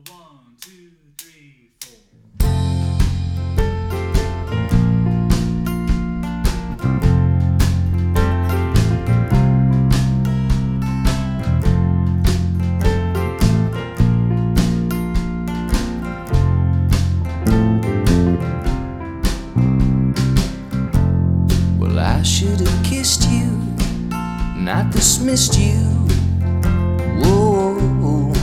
1, 2, 3, 4. Well, I should have kissed you, not dismissed you. Whoa,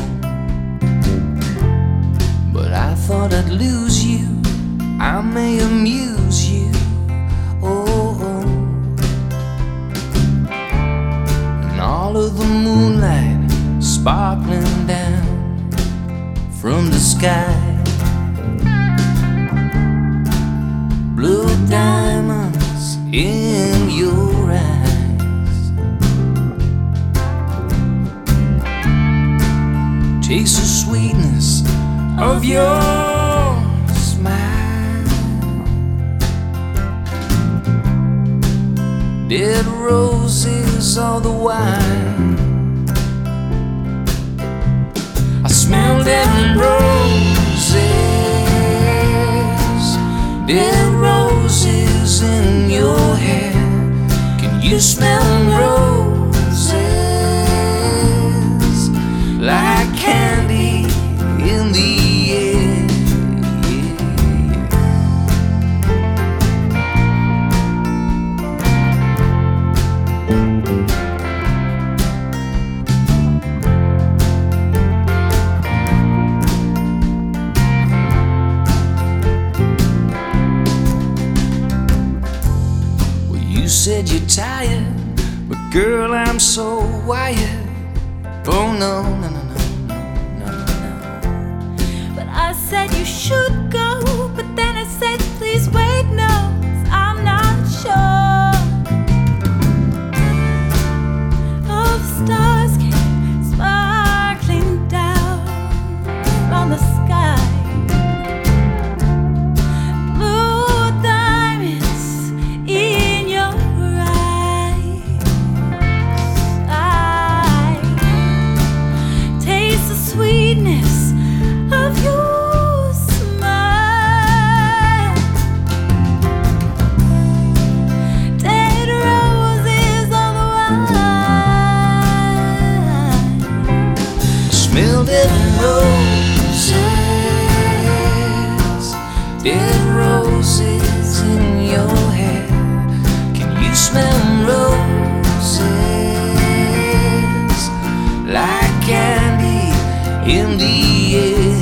but I thought I'd lose you. I may amuse you. Oh, and all of the moonlight sparkling down from the sky. Blue diamonds in your eyes. Taste the sweetness of your smile. Dead roses all the while. I smell dead roses. Dead roses in your hair. Can you smell roses like candy in the air? You said you're tired, but girl, I'm so wired. Oh no, no, no, no, no, no, no. But I said you should go, but then I said please wait, no, 'cause I'm not sure. All the stars came sparkling down from the sky. Blue diamonds in your eyes. I taste the sweetness of your smile. Dead roses all the while. Smell dead roses. Dead roses in your hair. Can you smell roses like candy in the air?